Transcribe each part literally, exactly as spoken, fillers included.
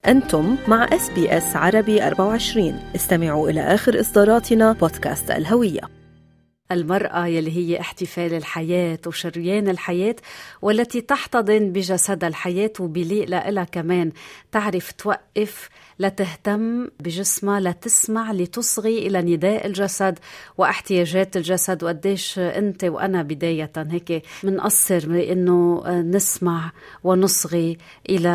أنتم مع إس بي إس عربي أربعة وعشرين. استمعوا إلى آخر إصداراتنا بودكاست الهوية. المرأة يلي هي احتفال الحياة وشريان الحياة، والتي تحتضن بجسد الحياة وبليق لها كمان تعرف توقف، لا تهتم بجسمها، لا تسمع لتصغي إلى نداء الجسد واحتياجات الجسد. وقديش أنت وأنا بداية هيك منقصر بأنه نسمع ونصغي إلى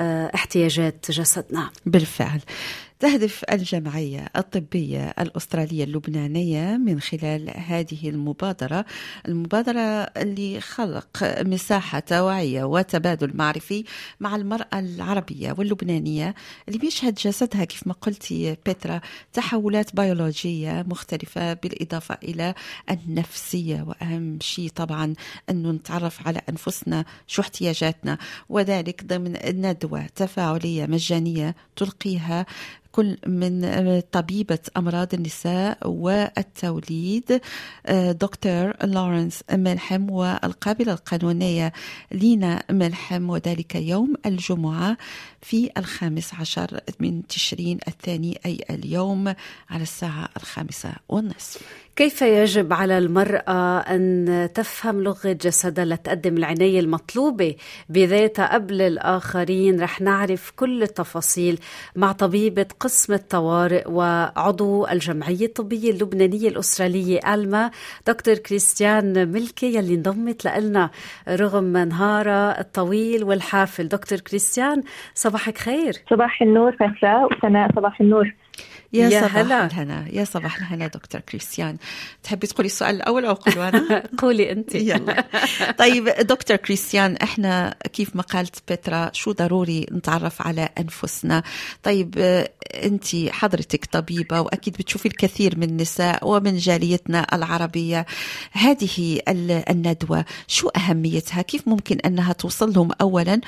احتياجات جسدنا. بالفعل تهدف الجمعية الطبية الأسترالية اللبنانية من خلال هذه المبادرة المبادرة اللي خلق مساحة توعية وتبادل معرفي مع المرأة العربية واللبنانية اللي بيشهد جسدها كيف ما قلتي بيترا تحولات بيولوجية مختلفة، بالإضافة إلى النفسية، وأهم شيء طبعا أنه نتعرف على أنفسنا شو احتياجاتنا، وذلك ضمن ندوة تفاعلية مجانية تلقيها كل من طبيبة أمراض النساء والتوليد دكتور لورنس ملحم والقابلة القانونية لينا ملحم، وذلك يوم الجمعة في الخامس عشر من تشرين الثاني، أي اليوم على الساعة الخامسة والنصف. كيف يجب على المرأة أن تفهم لغة جسدها لتقدم العناية المطلوبة بذاتها قبل الآخرين؟ رح نعرف كل التفاصيل مع طبيبة قسم الطوارئ وعضو الجمعية الطبية اللبنانية الأسترالية ألما، دكتور كريستيان ملكي، يلي انضمت لنا رغم نهارها الطويل والحافل. دكتور كريستيان، صباحك خير. صباح النور فترة وسناء، صباح النور. يا, يا صباح هلا. الهنا يا صباح الهنا دكتور كريستيان. تحبي تقولي السؤال الأول أو أقول أنا؟ قولي أنت. يلا. طيب دكتور كريستيان، إحنا كيف ما قالت بيترا شو ضروري نتعرف على أنفسنا. طيب أنت حضرتك طبيبة وأكيد بتشوفي الكثير من النساء ومن جاليتنا العربية، هذه الندوة شو أهميتها؟ كيف ممكن أنها توصل لهم أولا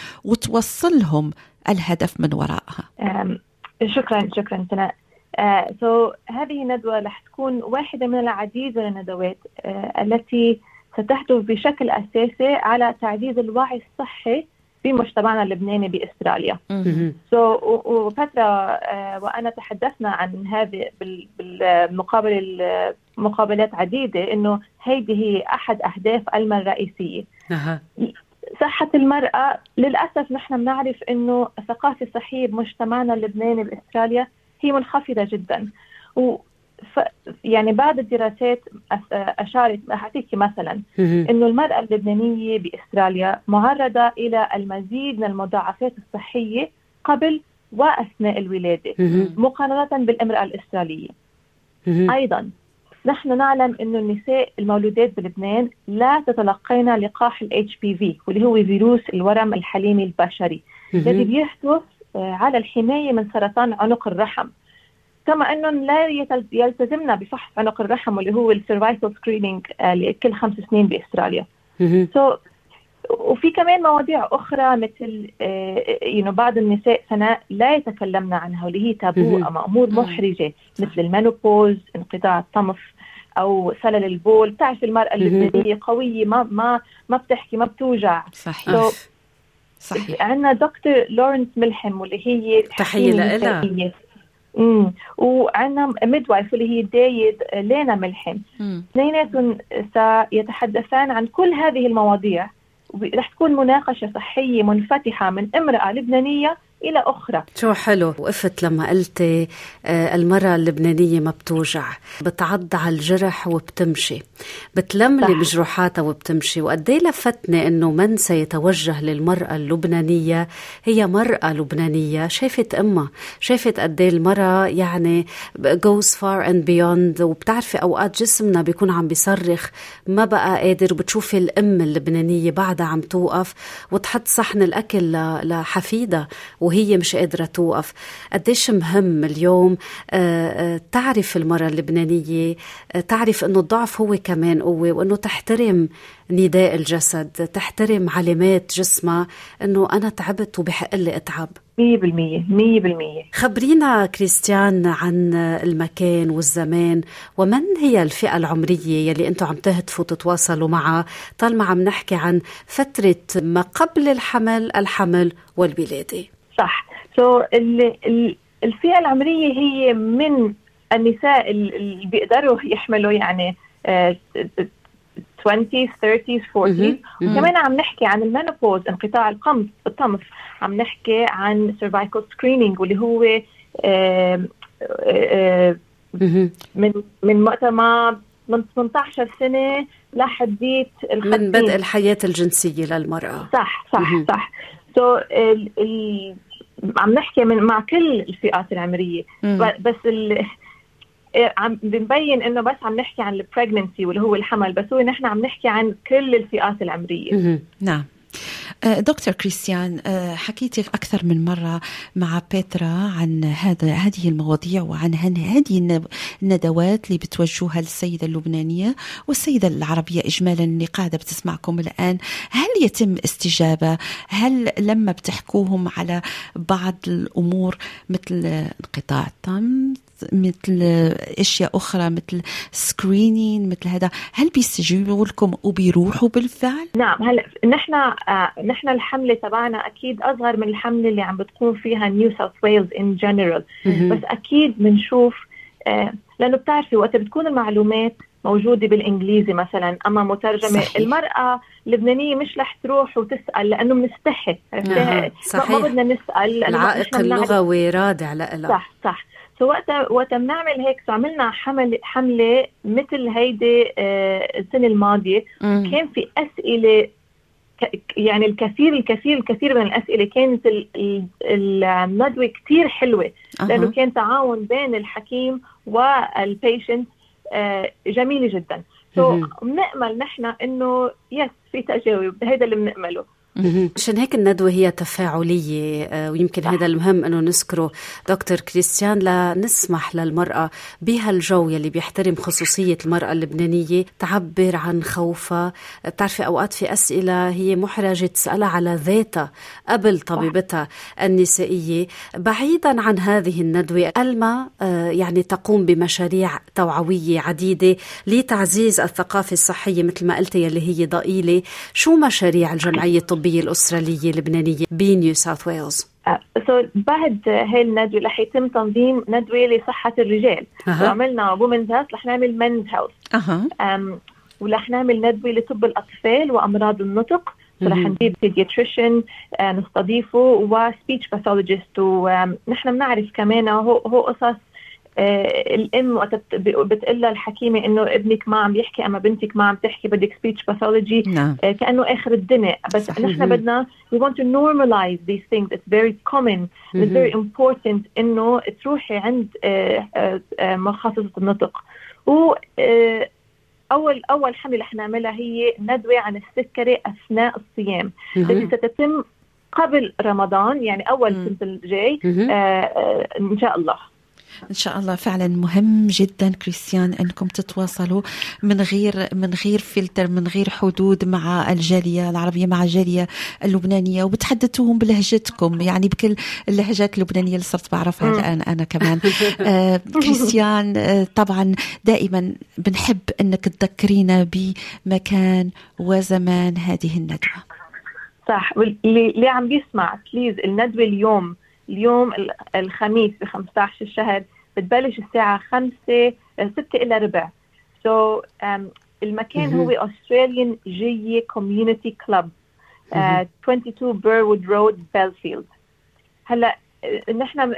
وتوصلهم الهدف من وراءها؟ شكرا شكرا سناء. آه، so هذه الندوة رح تكون واحدة من العديد من الندوات آه، التي ستهدف بشكل أساسي على تعزيز الوعي الصحي في مجتمعنا اللبناني بأستراليا. so وفترة آه، وأنا تحدثنا عن هذه بالمقابل مقابلات عديدة، إنه هذه هي أحد أهداف ألما الرئيسية. صحة المرأة. للأسف نحن بنعرف إنه الثقافة الصحية بمجتمعنا اللبناني بأستراليا هي منخفضة جدا، و يعني بعض الدراسات أشارت حقيقي مثلا إنه المرأة اللبنانية بأستراليا معرضة إلى المزيد من المضاعفات الصحية قبل وأثناء الولادة مقارنة بالامرأة الأسترالية. أيضا نحن نعلم إنه النساء المولودات بلبنان لا تتلقين لقاح ال إتش بي في، واللي هو فيروس الورم الحليمي البشري الذي بيحدث على الحماية من سرطان عنق الرحم، كما أنه لا يلتزمنا بفحص عنق الرحم واللي هو السيرفايكال سكرينينج لكل خمس سنين بأستراليا. so, وفي كمان مواضيع أخرى مثل يعني بعض النساء سناء لا يتكلمنا عنها واللي هي تابو أو أمور محرجة مثل المينوبوز، انقطاع الطمث أو سلل البول. تعرف المرأة اللبنانية قوية، ما ما ما بتحكي، ما بتوجع. صحيح. so, صحيح. عندنا دكتور لورنس ملحم واللي هي تحية لها. امم وعندنا ميدوايف اللي هي دايد لينا ملحم. اثنيناتهم سيتحدثان عن كل هذه المواضيع، ورح تكون مناقشة صحية منفتحة من امرأة لبنانية إلى أخرى. شو حلو. وقفت لما قلتي المرأة اللبنانية ما بتوجع، بتعض على الجرح وبتمشي، بتلملي بجروحاتها وبتمشي. وقدي لفتني أنه من سيتوجه للمرأة اللبنانية هي مرأة لبنانية شافت أمها، شافت قدي المرأة يعني goes far and beyond. وبتعرفي أوقات جسمنا بيكون عم بيصرخ ما بقى قادر، بتشوفي الأم اللبنانية بعدها عم توقف وتحط صحن الأكل لحفيدة وهي مش قادرة توقف. قديش مهم اليوم تعرف المرأة اللبنانية، تعرف أنه الضعف هو كمان قوة، وأنه تحترم نداء الجسد، تحترم علامات جسمها أنه أنا تعبت وبحق لي أتعب. مية بالمية مية بالمية. خبرينا كريستيان عن المكان والزمان، ومن هي الفئة العمرية يلي أنتم عم تهدفوا تتواصلوا معها طالما عم نحكي عن فترة ما قبل الحمل، الحمل والولادة؟ صح. سو so, الفئة العمرية هي من النساء اللي بيقدروا يحملوا يعني عشرين ثلاثين أربعين وكمان عم نحكي عن المينوبوز، انقطاع القمص الطمس، عم نحكي عن cervical screening واللي هو آآ آآ من من مؤتمر من ثمانية عشر سنة لحديت من بدء الحياة الجنسية للمرأة. صح صح م- صح سو so, ال ال عم نحكي من مع كل الفئات العمرية م- بس ال عم بنبين انه بس عم نحكي عن البريجننسي واللي هو الحمل، بس هو نحن عم نحكي عن كل الفئات العمرية. نعم. دكتور كريستيان، حكيتي أكثر من مرة مع بيترا عن هذا هذه المواضيع وعن هذه الندوات اللي بتوجهها للسيدة اللبنانية والسيدة العربية إجمالا اللي قاعدة بتسمعكم الآن. هل يتم استجابة؟ هل لما بتحكوهم على بعض الأمور مثل انقطاع الطمس، مثل اشياء اخرى مثل سكرينين مثل هذا، هل بيستجيبوا لكم وبيروحوا بالفعل؟ نعم. هلا نحن آه نحن الحمله تبعنا اكيد اصغر من الحمله اللي عم بتقوم فيها نيو ساوث ويلز ان جنرال، بس اكيد بنشوف آه لانه بتعرفي وقت بتكون المعلومات موجوده بالانجليزي مثلا اما مترجمه، صحيح. المراه اللبنانيه مش رح تروح وتسال لانه بنستحي. آه. ما بدنا نسال، العائق اللغوي رادع لها. صح صح سو وقت وقت بنعمل هيك سو عملنا حمل حمله مثل هيدي آه السنه الماضيه. مم. كان في اسئله ك يعني الكثير الكثير الكثير من الاسئله كانت الندوه كتير حلوه لانه أه. كان تعاون بين الحكيم والبيشنت آه جميل جدا. سو بنأمل نحن انه يس في تجاوب، هذا اللي بنأمله. عشان هيك الندوة هي تفاعلية، ويمكن هذا المهم أنه نذكره دكتور كريستيان لنسمح للمرأة بهالجو يلي بيحترم خصوصية المرأة اللبنانية تعبر عن خوفها. بتعرفي أوقات في أسئلة هي محرجة تسألها على ذاتها قبل طبيبتها النسائية. بعيدا عن هذه الندوة، ألما يعني تقوم بمشاريع توعوية عديدة لتعزيز الثقافة الصحية مثل ما قلت يلي هي ضئيلة. شو مشاريع الجمعية الطبية الأسترالية اللبنانية بنيو ساوث ويلز؟ سو بعد هاي الندوة رح يتم تنظيم ندوة لصحة الرجال. أه. عملنا وومنز هيلث، رح نعمل منز هيلث، أه. ورح نعمل ندوة لطب الأطفال وأمراض النطق. رح نجيب بيدياتريشن آه نستضيفه وسبيتش باثولوجيست. ونحن بنعرف كمان هو هو قصص آه الام وقت بتقول لها الحكيمه انه ابنك ما عم يحكي اما بنتك ما عم تحكي بدك سبيتش باثولوجي، آه كانه اخر الدنيا. بس نحن بدنا we want to normalize these things. It's very common. It's very important انه تروحي عند آه آه مخصصة النطق. و آه اول اول حمله رح نعملها هي ندوه عن السكري اثناء الصيام التي ستتم قبل رمضان، يعني اول سنة الجاي آه آه ان شاء الله. إن شاء الله. فعلا مهم جدا كريستيان أنكم تتواصلوا من غير من غير فلتر، من غير حدود مع الجالية العربية، مع الجالية اللبنانية، وبتحدثوهم بلهجتكم، يعني بكل اللهجات اللبنانية اللي صرت بعرفها الآن أنا كمان. آه كريستيان، آه طبعا دائما بنحب أنك تذكرينا بمكان وزمان هذه الندوة. صح. واللي اللي عم بيسمع بليز، الندوة اليوم اليوم الخميس بخمسة عشر الشهر بتبلش الساعة خمسة ستة إلى ربع. سو so, um, المكان هو Australian جية Community Club uh, اثنين وعشرين Burwood Road Belfield. هلا نحن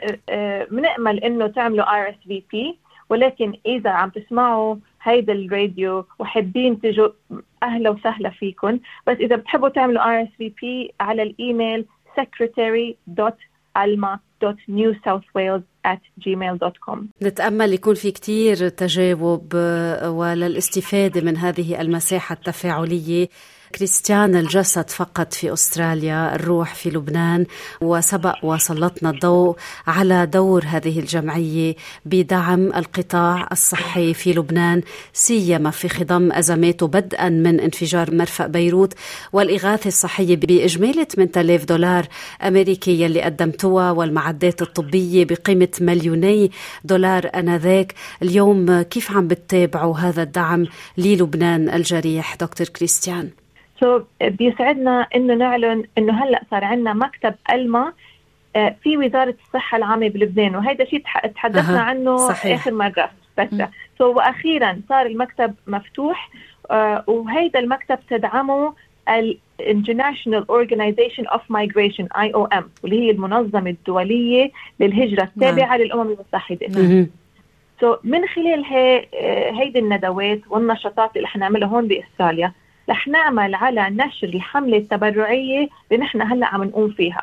بنأمل إنه تعملوا آر إس في بي، ولكن إذا عم تسمعوا هيدا الراديو وحابين تجوا أهلا وسهلا فيكم. بس إذا بتحبوا تعملوا آر إس في بي على الإيميل secretary dot alma dot new south wales at gmail dot com. نتأمل يكون في كتير تجاوب وللاستفادة من هذه المساحة التفاعلية. كريستيان، الجسد فقط في أستراليا، الروح في لبنان، وسبق وسلطنا الضوء على دور هذه الجمعية بدعم القطاع الصحي في لبنان، سيما في خضم أزماته بدءا من انفجار مرفأ بيروت والإغاثة الصحية بإجمالي ثمانية آلاف دولار أمريكي اللي قدمتوها، والمعدات الطبية بقيمة مليوني دولار أنذاك. اليوم كيف عم بتتابعوا هذا الدعم للبنان الجريح دكتور كريستيان؟ So, بيسعدنا إنه نعلن إنه هلأ صار عنا مكتب ألما في وزارة الصحة العامة بلبنان، وهذا شيء تحدثنا أه. عنه صحيح. آخر مرة فترة. so وأخيرا صار المكتب مفتوح، uh, وهذا المكتب تدعمه ال International Organization of Migration آي أو إم، واللي هي المنظمة الدولية للهجرة التابعة نعم. للأمم المتحدة. نعم. so من خلال هي هيدي الندوات والنشاطات اللي حنعملها هون بأستراليا رح نعمل على نشر الحملة التبرعية اللي نحن هلا عم نقوم فيها.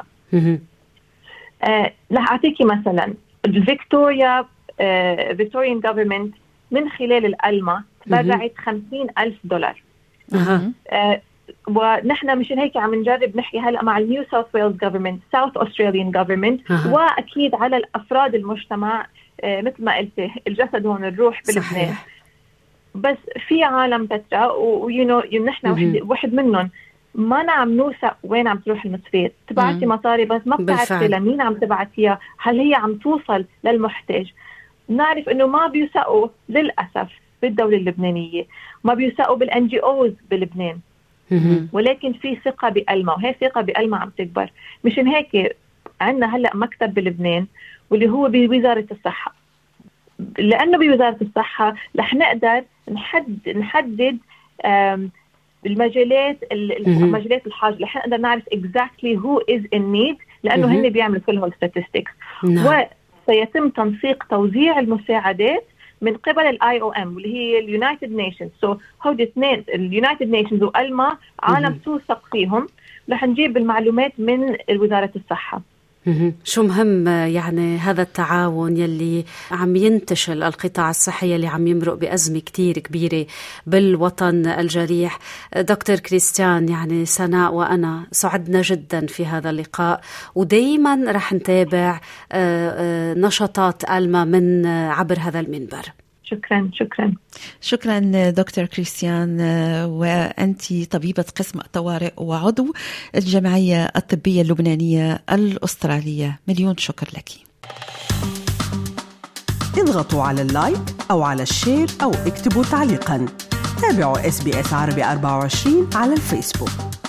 آه رح أعطيكي مثلا الفيكتوريا آه فيكتوريان جوفرمنت من خلال الألما تبرعت خمسين ألف دولار. آه ونحن مشان هيك عم نجرب نحكي هلا مع النيو ساوث ويلز جوفرمنت، ساوث أستراليان جوفرمنت، وأكيد على الأفراد المجتمع آه مثل ما قلت الجسد هون الروح بلبنان. صحيح. بس في عالم بترا ويو نو نحن واحد, واحد منهم ما نعم نوثق وين عم تروح المصريات، تبعتي مصاري بس ما بتعرفي لمين عم تبعتيها، هل هي عم توصل للمحتاج. نعرف انه ما بيوثقوا للاسف بالدوله اللبنانيه، ما بيوثقوا بالان جي اوز بلبنان، ولكن في ثقه بألما، وهي ثقه بألما عم تكبر. مشان هيك عندنا هلا مكتب بلبنان واللي هو بوزاره الصحه، لانه بوزاره الصحه رح نقدر نحدد نحدد المجالات المجالات الحاجة، رح نقدر نعرف exactly who is in need، لأنه هن بيعملوا كل هول statistics. وسيتم تنسيق توزيع المساعدات من قبل الاي او ام واللي هي اليونايتد نيشنز. سو هودي اثنين اليونايتد نيشنز وألما عالم توثق فيهم، رح نجيب المعلومات من وزارة الصحة. شو مهم يعني هذا التعاون يلي عم ينتشل القطاع الصحي اللي عم يمرق بأزمة كتير كبيرة بالوطن الجريح. دكتور كريستيان، يعني سناء وأنا سعدنا جدا في هذا اللقاء، ودايما رح نتابع نشاطات ألما من عبر هذا المنبر. شكرا شكرا شكرا دكتور كريستيان، وأنت طبيبة قسم الطوارئ وعضو الجمعية الطبية اللبنانية الأسترالية. مليون شكر لك. اضغطوا على اللايك أو على الشير أو اكتبوا تعليقا. تابعوا إس بي إس عربي أربعة وعشرين على الفيسبوك.